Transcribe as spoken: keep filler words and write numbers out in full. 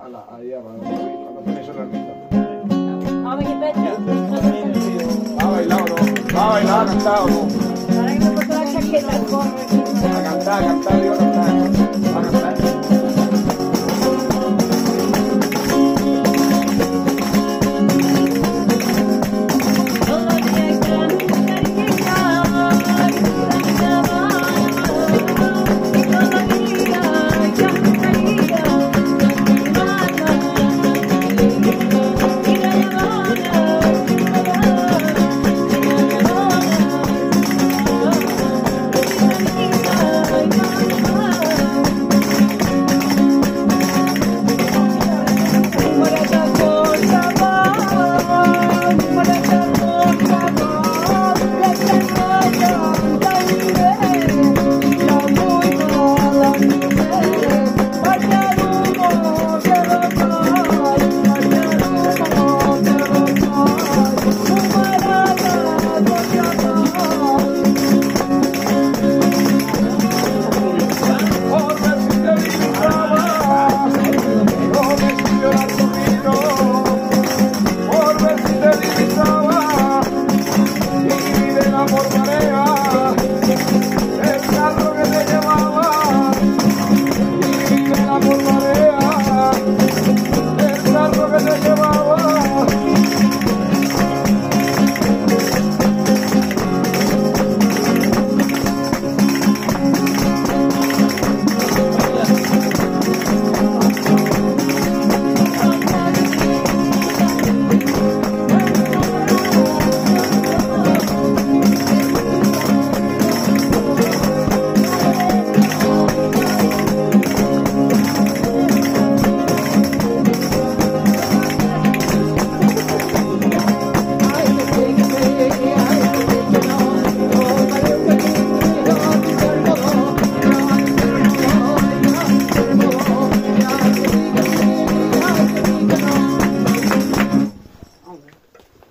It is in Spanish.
a la, ahí a cuando tiene eso en la ermita. ¿Vamos a ver qué pecho? ¿Va a bailar o no? ¿Va a bailar, a cantar o no? Ahora que me pongo la chaqueta, corre. A cantar, a cantar, digo,